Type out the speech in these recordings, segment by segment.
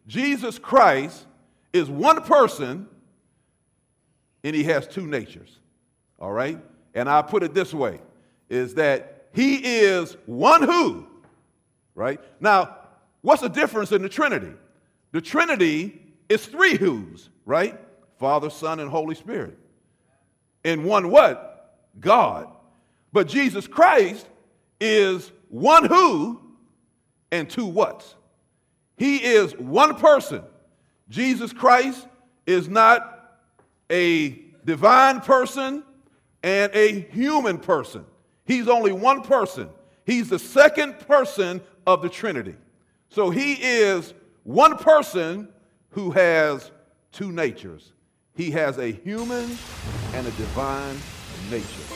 Jesus Christ is one person and he has two natures. All right? And I put it this way, is that he is one who, right? Now, what's the difference in the Trinity? The Trinity is three who's, right? Father, Son, and Holy Spirit. And one what? God. But Jesus Christ is one who and two whats. He is one person. Jesus Christ is not a divine person and a human person. He's only one person. He's the second person of the Trinity. So he is one person who has two natures. He has a human and a divine nature.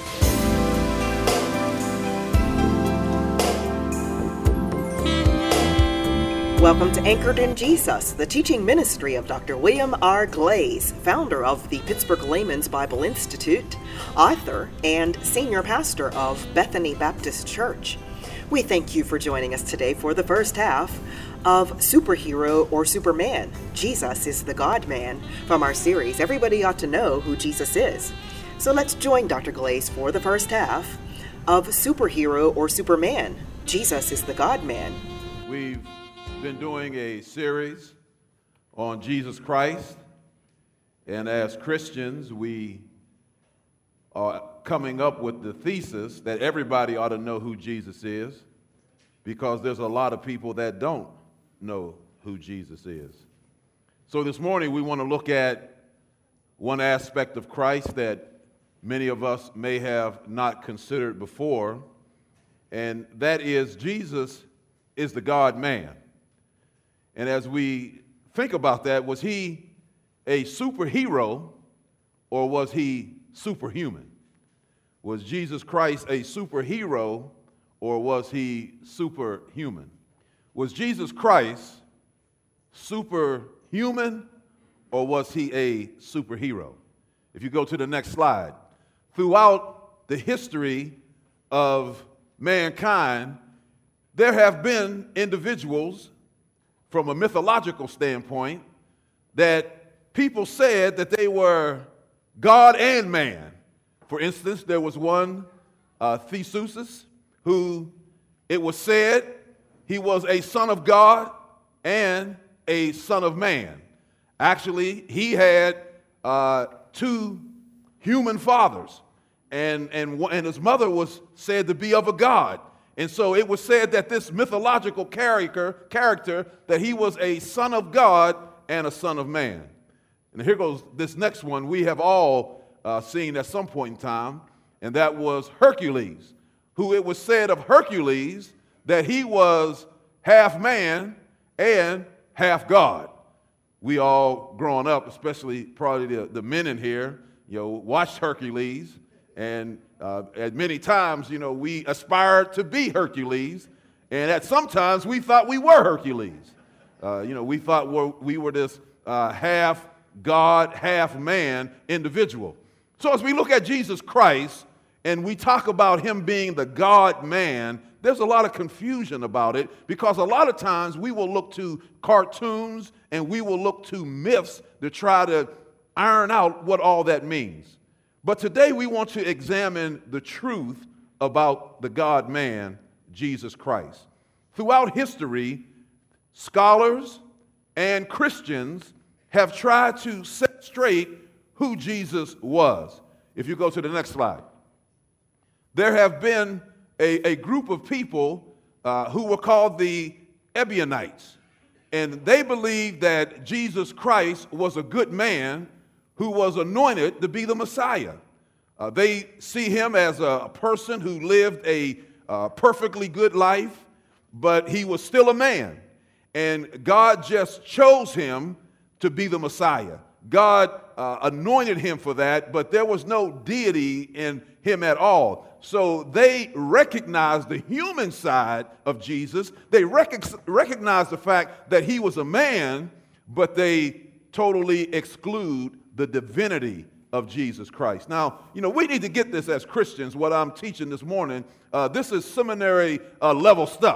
Welcome to Anchored in Jesus, the teaching ministry of Dr. William R. Glaze, founder of the Pittsburgh Layman's Bible Institute, author, and senior pastor of Bethany Baptist Church. We thank you for joining us today for the first half of Superhero or Superman, Jesus is the God-Man, from our series, Everybody Ought to Know Who Jesus Is. So let's join Dr. Glaze for the first half of Superhero or Superman, Jesus is the God-Man. We've been doing a series on Jesus Christ, and as Christians, we are coming up with the thesis that everybody ought to know who Jesus is, because there's a lot of people that don't know who Jesus is. So this morning we want to look at one aspect of Christ that many of us may have not considered before, and that is Jesus is the God-Man. And as we think about that, was he a superhero or was he superhuman? Was Jesus Christ a superhero or was he superhuman? Was Jesus Christ superhuman or was he a superhero? If you go to the next slide, throughout the history of mankind, there have been individuals from a mythological standpoint that people said that they were God and man. For instance, there was one, Theseus, who it was said he was a son of God and a son of man. Actually, he had two human fathers, and his mother was said to be of a god. And so it was said that this mythological character, that he was a son of God and a son of man. And here goes this next one we have all seen at some point in time, and that was Hercules, who it was said of Hercules that he was half man and half God. We all growing up, especially probably the men in here, watched Hercules, and at many times, we aspired to be Hercules, and at sometimes we thought we were Hercules. We thought we were this half God, half man individual. So as we look at Jesus Christ and we talk about him being the God-Man, there's a lot of confusion about it, because a lot of times we will look to cartoons and we will look to myths to try to iron out what all that means. But today we want to examine the truth about the God-Man, Jesus Christ. Throughout history, scholars and Christians have tried to set straight who Jesus was. If you go to the next slide. There have been a group of people who were called the Ebionites, and they believed that Jesus Christ was a good man who was anointed to be the Messiah. They see him as a person who lived a perfectly good life, but he was still a man. And God just chose him to be the Messiah. God anointed him for that, but there was no deity in him at all. So they recognized the human side of Jesus. They recognized the fact that he was a man, but they totally exclude the divinity of Jesus Christ. Now, we need to get this as Christians, what I'm teaching this morning. This is seminary level stuff.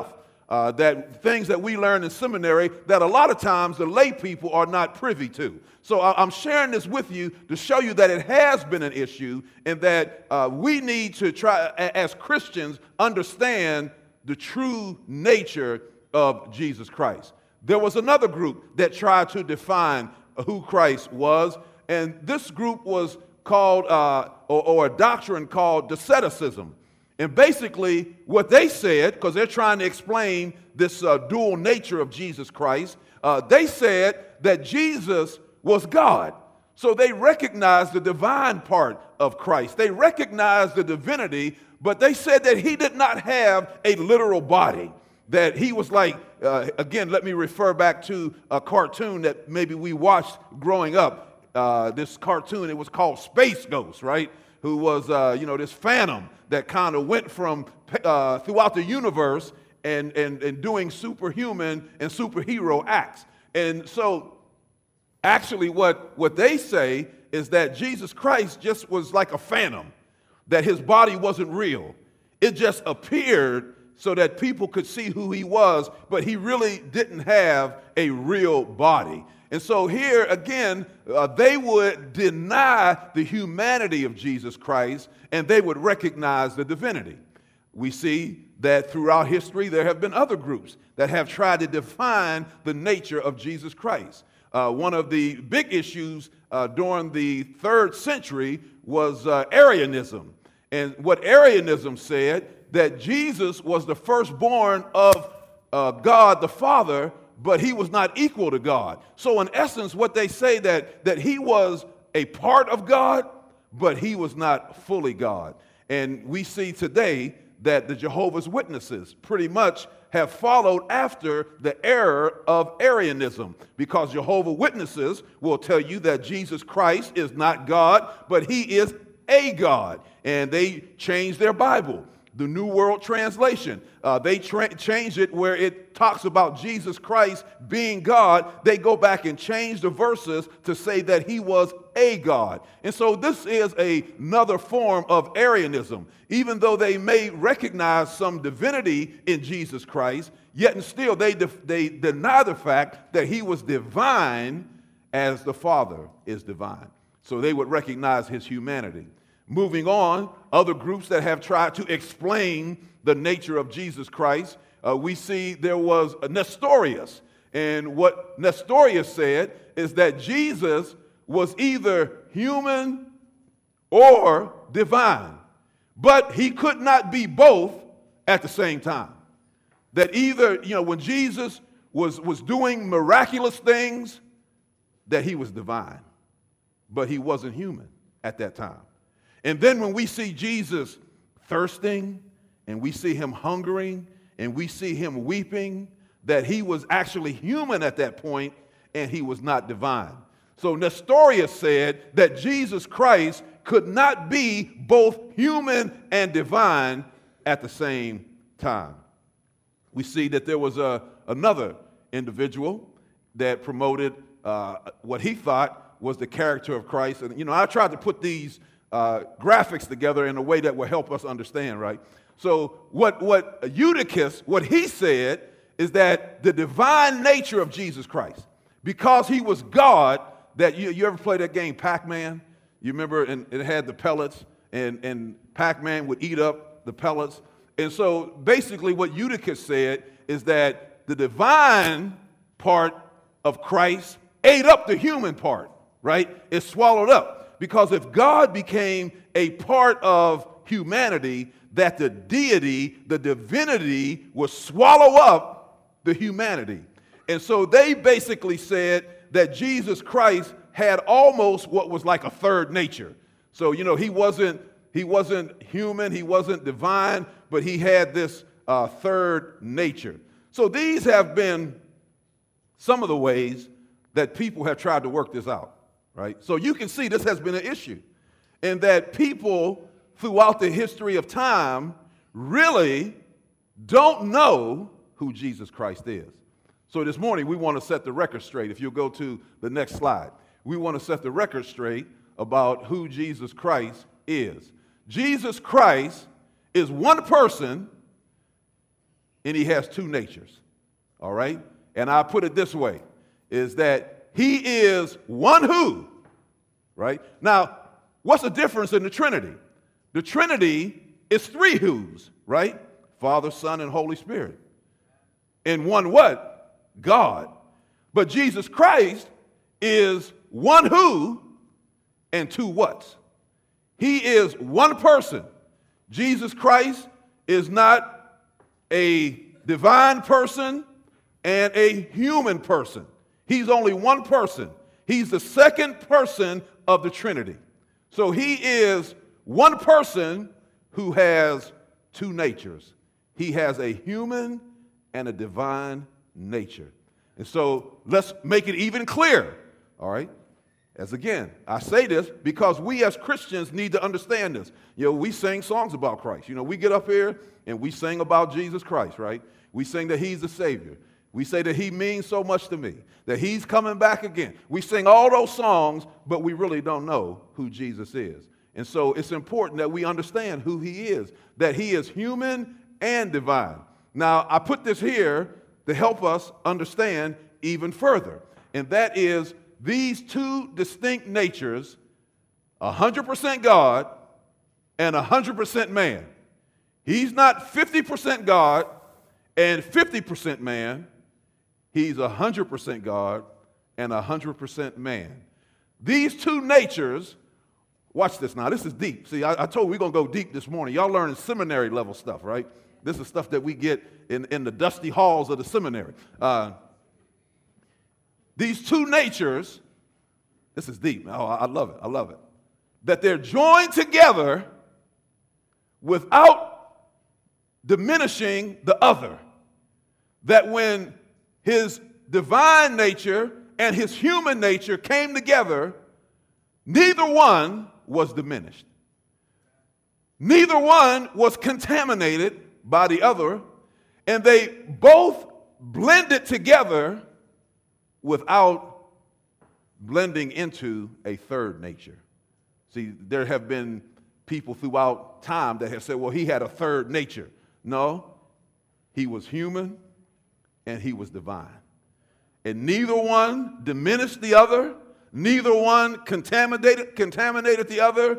that things that we learn in seminary that a lot of times the lay people are not privy to. So I'm sharing this with you to show you that it has been an issue and that we need to try, as Christians, understand the true nature of Jesus Christ. There was another group that tried to define who Christ was, and this group was called, or a doctrine called Doceticism. And basically, what they said, because they're trying to explain this dual nature of Jesus Christ, they said that Jesus was God. So they recognized the divine part of Christ. They recognized the divinity, but they said that he did not have a literal body. That he was like, again, let me refer back to a cartoon that maybe we watched growing up. This cartoon, it was called Space Ghost, right? Who was, this phantom that kind of went from throughout the universe and doing superhuman and superhero acts. And so actually what they say is that Jesus Christ just was like a phantom, that his body wasn't real. It just appeared so that people could see who he was, but he really didn't have a real body. And so here again, they would deny the humanity of Jesus Christ and they would recognize the divinity. We see that throughout history there have been other groups that have tried to define the nature of Jesus Christ. One of the big issues during the 3rd century was Arianism. And what Arianism said, that Jesus was the firstborn of God the Father, but he was not equal to God. So in essence, what they say that he was a part of God, but he was not fully God. And we see today that the Jehovah's Witnesses pretty much have followed after the error of Arianism, because Jehovah's Witnesses will tell you that Jesus Christ is not God, but he is a God. And they changed their Bible. The New World Translation, they changed it where it talks about Jesus Christ being God. They go back and change the verses to say that he was a God. And so this is another form of Arianism. Even though they may recognize some divinity in Jesus Christ, yet and still they deny the fact that he was divine as the Father is divine. So they would recognize his humanity. Moving on, other groups that have tried to explain the nature of Jesus Christ, we see there was Nestorius. And what Nestorius said is that Jesus was either human or divine, but he could not be both at the same time. That either, when Jesus was doing miraculous things, that he was divine, but he wasn't human at that time. And then when we see Jesus thirsting and we see him hungering and we see him weeping, that he was actually human at that point and he was not divine. So Nestorius said that Jesus Christ could not be both human and divine at the same time. We see that there was another individual that promoted what he thought was the character of Christ. And, I tried to put these graphics together in a way that will help us understand, right? So what Eutychus, what he said is that the divine nature of Jesus Christ, because he was God, that you ever play that game Pac-Man? You remember, and it had the pellets, and Pac-Man would eat up the pellets. And so basically what Eutychus said is that the divine part of Christ ate up the human part, right? It swallowed up. Because if God became a part of humanity, that the deity, the divinity, would swallow up the humanity. And so they basically said that Jesus Christ had almost what was like a third nature. So, he wasn't human, he wasn't divine, but he had this third nature. So these have been some of the ways that people have tried to work this out. Right? So you can see this has been an issue, and that people throughout the history of time really don't know who Jesus Christ is. So this morning we want to set the record straight. If you'll go to the next slide, we want to set the record straight about who Jesus Christ is. Jesus Christ is one person and he has two natures. All right? And I put it this way, is that he is one who, right? Now, what's the difference in the Trinity? The Trinity is three who's, right? Father, Son, and Holy Spirit. And one what? God. But Jesus Christ is one who and two whats. He is one person. Jesus Christ is not a divine person and a human person. He's only one person. He's the second person of the Trinity. So he is one person who has two natures. He has a human and a divine nature. And so let's make it even clearer, all right? As again, I say this because we as Christians need to understand this. We sing songs about Christ. We get up here and we sing about Jesus Christ, right? We sing that he's the Savior. We say that he means so much to me, that he's coming back again. We sing all those songs, but we really don't know who Jesus is. And so it's important that we understand who he is, that he is human and divine. Now, I put this here to help us understand even further, and that is these two distinct natures, 100% God and 100% man. He's not 50% God and 50% man. He's 100% God and 100% man. These two natures, watch this now. This is deep. See, I told you we're going to go deep this morning. Y'all learning seminary level stuff, right? This is stuff that we get in the dusty halls of the seminary. These two natures, this is deep. Oh, I love it. I love it. That they're joined together without diminishing the other. That when his divine nature and his human nature came together, neither one was diminished. Neither one was contaminated by the other, and they both blended together without blending into a third nature. See, there have been people throughout time that have said, well, he had a third nature. No, he was human and he was divine. And neither one diminished the other, neither one contaminated the other.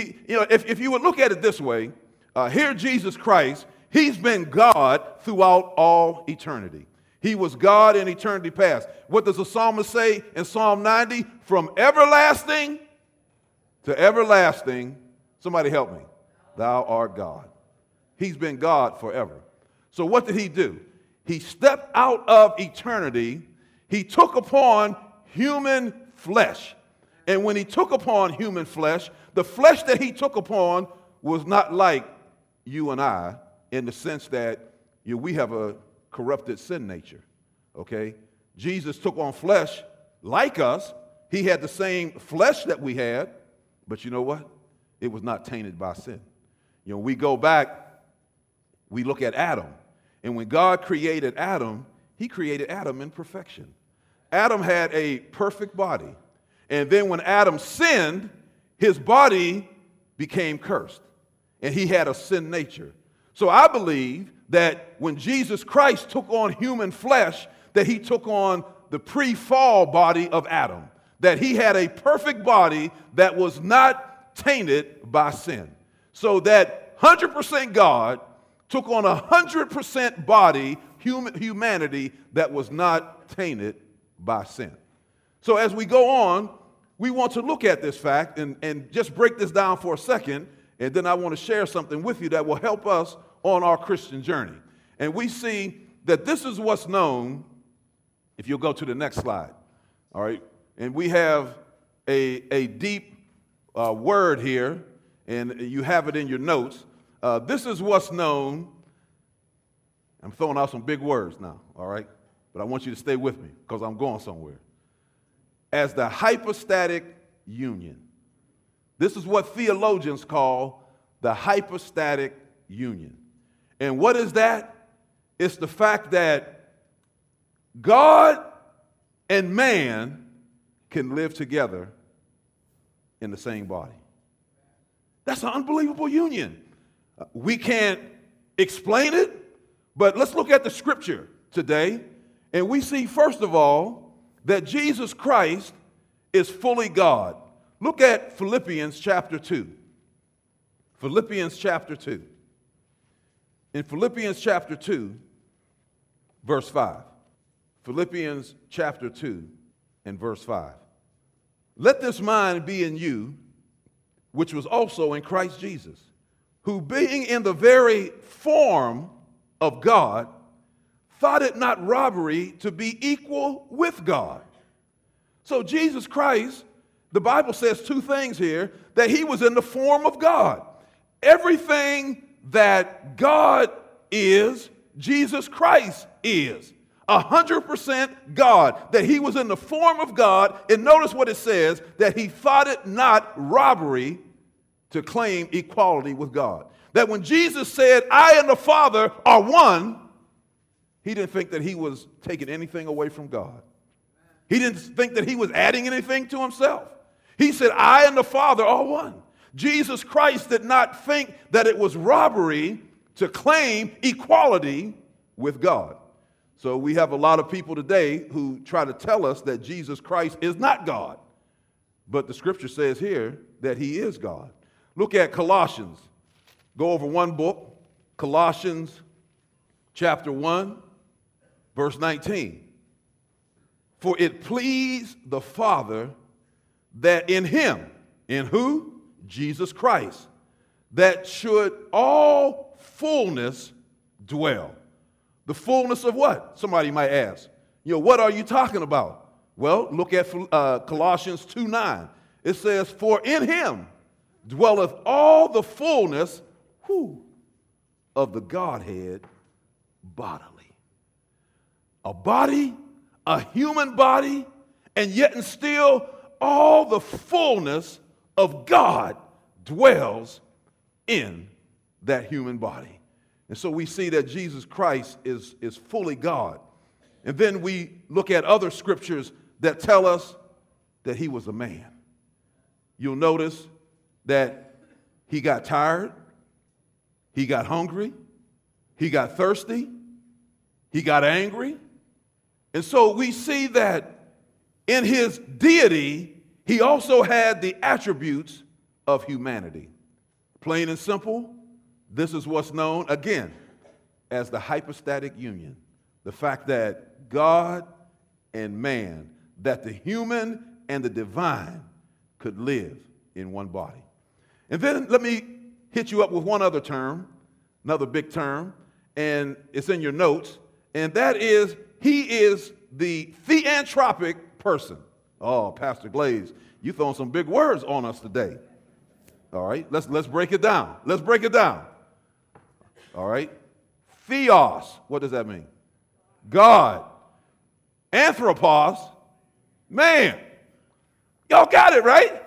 If you would look at it this way, here Jesus Christ, he's been God throughout all eternity. He was God in eternity past. What does the psalmist say in Psalm 90? From everlasting to everlasting, somebody help me, thou art God. He's been God forever. So what did he do? He stepped out of eternity. He took upon human flesh. And when he took upon human flesh, the flesh that he took upon was not like you and I in the sense that we have a corrupted sin nature, okay? Jesus took on flesh like us. He had the same flesh that we had, but you know what? It was not tainted by sin. We go back, we look at Adam, and when God created Adam, he created Adam in perfection. Adam had a perfect body, and then when Adam sinned, his body became cursed, and he had a sin nature. So I believe that when Jesus Christ took on human flesh, that he took on the pre-fall body of Adam, that he had a perfect body that was not tainted by sin. So that 100% God took on 100% body, humanity that was not tainted by sin. So as we go on, we want to look at this fact and just break this down for a second, and then I want to share something with you that will help us on our Christian journey. And we see that this is what's known, if you'll go to the next slide, all right? And we have a deep word here, and you have it in your notes. This is what's known, I'm throwing out some big words now, all right? But I want you to stay with me because I'm going somewhere. As the hypostatic union. This is what theologians call the hypostatic union. And what is that? It's the fact that God and man can live together in the same body. That's an unbelievable union. We can't explain it, But let's look at the scripture today, and we see, first of all, that Jesus Christ is fully God. Look at Philippians chapter 2. Philippians chapter 2. In Philippians chapter 2, verse 5. Philippians chapter 2 and verse 5. Let this mind be in you, which was also in Christ Jesus, who being in the very form of God, thought it not robbery to be equal with God. So Jesus Christ, the Bible says two things here, that he was in the form of God. Everything that God is, Jesus Christ is. 100% God, that he was in the form of God. And notice what it says, that he thought it not robbery to claim equality with God. That when Jesus said, I and the Father are one, he didn't think that he was taking anything away from God. He didn't think that he was adding anything to himself. He said, I and the Father are one. Jesus Christ did not think that it was robbery to claim equality with God. So we have a lot of people today who try to tell us that Jesus Christ is not God. But the scripture says here that he is God. Look at Colossians. Go over one book, Colossians chapter 1, verse 19. For it pleased the Father that in him, in who? Jesus Christ, that should all fullness dwell. The fullness of what? Somebody might ask. What are you talking about? Well, look at Colossians 2:9. It says, for in him dwelleth all the fullness of the Godhead bodily. A body, a human body, and yet and still all the fullness of God dwells in that human body. And so we see that Jesus Christ is fully God. And then we look at other scriptures that tell us that he was a man. You'll notice that he got tired, he got hungry, he got thirsty, he got angry. And so we see that in his deity, he also had the attributes of humanity. Plain and simple, this is what's known, again, as the hypostatic union. The fact that God and man, that the human and the divine could live in one body. And then let me hit you up with one other term, another big term, and it's in your notes, and that is, he is the theanthropic person. Oh, Pastor Glaze, you throwing some big words on us today. All right, let's break it down. Let's break it down. All right. Theos, what does that mean? God. Anthropos, man. Y'all got it, right?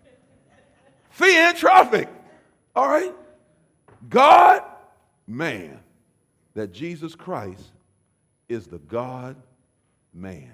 Theanthropic. All right. God, man. That Jesus Christ is the God, man.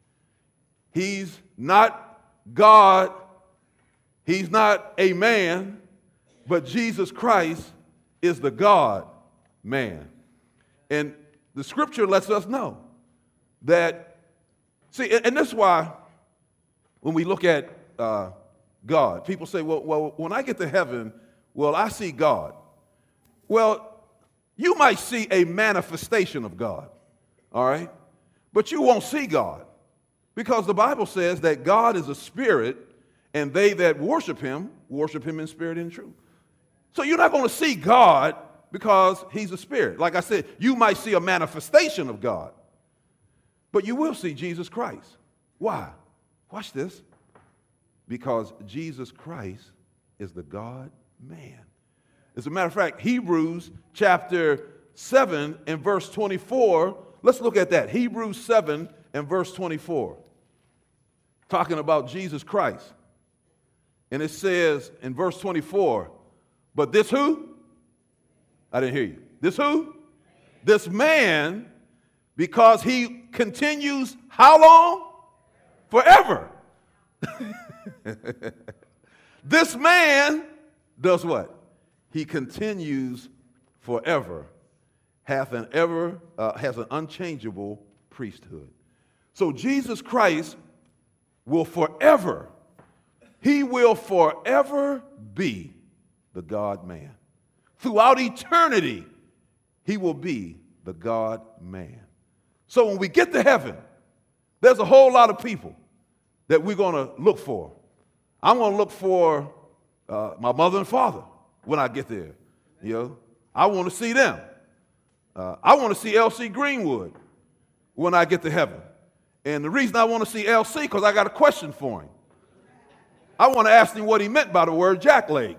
He's not God. He's not a man, but Jesus Christ is the God, man. And the scripture lets us know that, see, and this is why when we look at God, people say, well, when I get to heaven, I see God. Well, you might see a manifestation of God, all right? But you won't see God, because the Bible says that God is a spirit, and they that worship him in spirit and truth. So you're not going to see God because he's a spirit. Like I said, you might see a manifestation of God, but you will see Jesus Christ. Why? Watch this. Because Jesus Christ is the God-man. As a matter of fact, Hebrews chapter 7 and verse 24, let's look at that. Hebrews 7 and verse 24, talking about Jesus Christ. And it says in verse 24, but this who? I didn't hear you. This who? This man, because he continues how long? Forever. This man does what? He continues forever, has an unchangeable priesthood. So Jesus Christ will forever be the God-man. Throughout eternity, he will be the God-man. So when we get to heaven, there's a whole lot of people that we're going to look for. I'm going to look for my mother and father when I get there. You know, I want to see them. I want to see L.C. Greenwood when I get to heaven. And the reason I want to see L.C. because I got a question for him. I want to ask him what he meant by the word jackleg.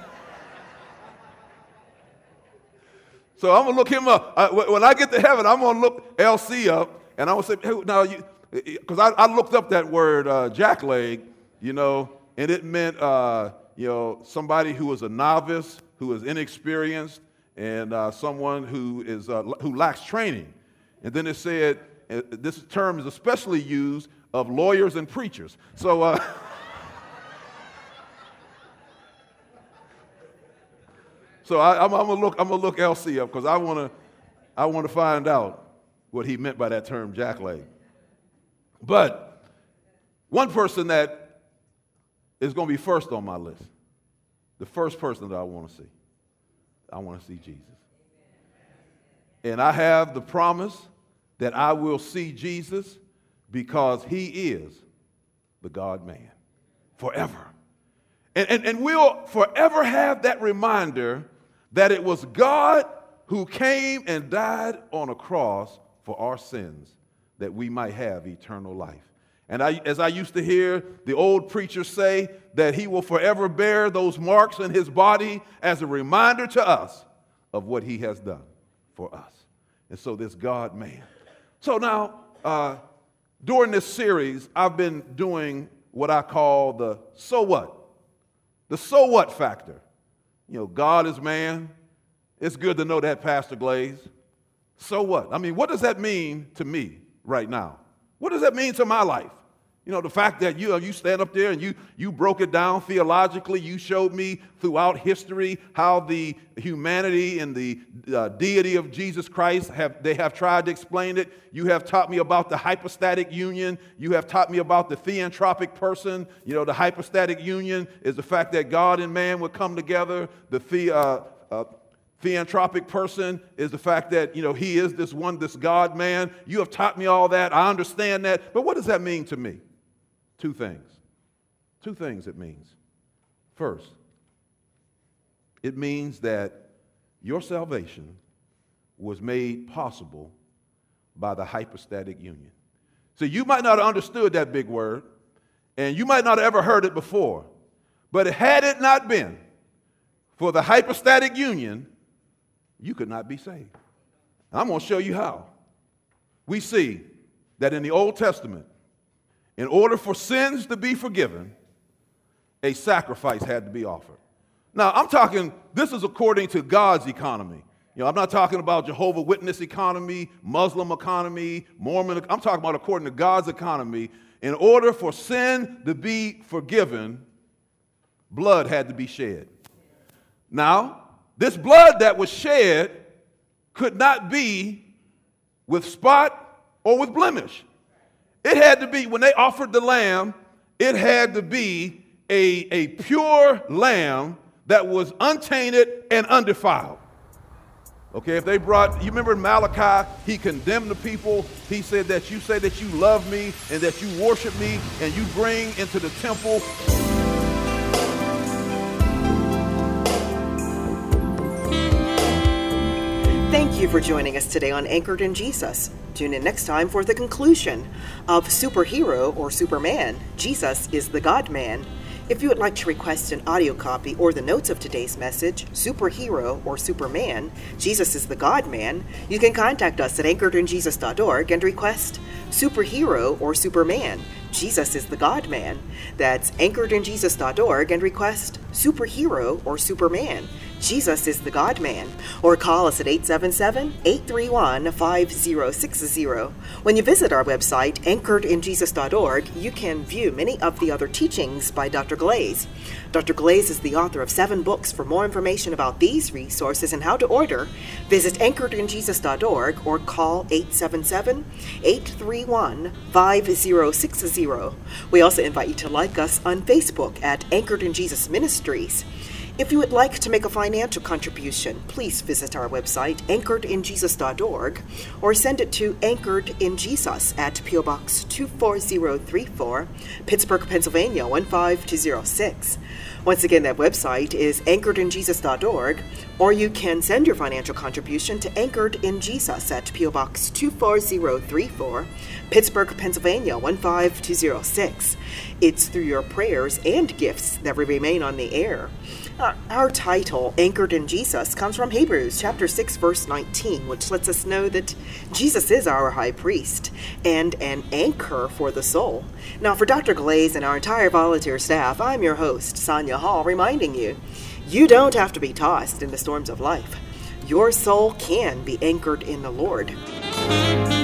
So I'm going to look him up. When I get to heaven, I'm going to look L.C. up, and I'm going to say, hey, now, because I looked up that word jackleg, you know, and it meant, you know, somebody who is a novice, who is inexperienced, and someone who lacks training. And then it said, this term is especially used of lawyers and preachers. So, so I'm gonna look LC up because I want to find out what he meant by that term jackleg. But one person that is going to be first on my list, the first person that I want to see Jesus. And I have the promise that I will see Jesus because he is the God-man forever. And we'll forever have that reminder that it was God who came and died on a cross for our sins that we might have eternal life. And as I used to hear the old preachers say, that he will forever bear those marks in his body as a reminder to us of what he has done for us. And so this God-man. So now, during this series, I've been doing what I call the so what. The so what factor. You know, God is man. It's good to know that, Pastor Glaze. So what? I mean, what does that mean to me right now? What does that mean to my life? You know, the fact that you stand up there and you broke it down theologically. You showed me throughout history how the humanity and the deity of Jesus Christ have tried to explain it. You have taught me about the hypostatic union. You have taught me about the theanthropic person. You know, the hypostatic union is the fact that God and man would come together. The theanthropic person is the fact that, you know, he is this God-man. You have taught me all that. I understand that. But what does that mean to me? Two things it means. First, it means that your salvation was made possible by the hypostatic union. So you might not have understood that big word, and you might not have ever heard it before, but had it not been for the hypostatic union, you could not be saved. I'm going to show you how. We see that in the Old Testament, in order for sins to be forgiven, a sacrifice had to be offered. Now, I'm talking, this is according to God's economy. You know, I'm not talking about Jehovah's Witness economy, Muslim economy, Mormon. I'm talking about according to God's economy. In order for sin to be forgiven, blood had to be shed. Now, this blood that was shed could not be with spot or with blemish. It had to be, when they offered the lamb, it had to be a pure lamb that was untainted and undefiled. Okay, if they brought, you remember in Malachi, he condemned the people. He said that you say that you love me and that you worship me and you bring into the temple. Thank you for joining us today on Anchored in Jesus. Tune in next time for the conclusion of Superhero or Superman, Jesus is the God-man. If you would like to request an audio copy or the notes of today's message, Superhero or Superman, Jesus is the God-man, you can contact us at anchoredinjesus.org and request Superhero or Superman, Jesus is the God-man. That's anchoredinjesus.org and request Superhero or Superman, Jesus is the God-Man, or call us at 877-831-5060. When you visit our website, anchoredinjesus.org, you can view many of the other teachings by Dr. Glaze. Dr. Glaze is the author of 7 books. For more information about these resources and how to order, visit anchoredinjesus.org or call 877-831-5060. We also invite you to like us on Facebook at Anchored in Jesus Ministries. If you would like to make a financial contribution, please visit our website, anchoredinjesus.org, or send it to Anchored in Jesus at P.O. Box 24034, Pittsburgh, Pennsylvania 15206. Once again, that website is anchoredinjesus.org, or you can send your financial contribution to Anchored in Jesus at P.O. Box 24034, Pittsburgh, Pennsylvania 15206. It's through your prayers and gifts that we remain on the air. Our title, Anchored in Jesus, comes from Hebrews chapter 6, verse 19, which lets us know that Jesus is our high priest and an anchor for the soul. Now, for Dr. Glaze and our entire volunteer staff, I'm your host, Sonia Hall, reminding you, you don't have to be tossed in the storms of life. Your soul can be anchored in the Lord.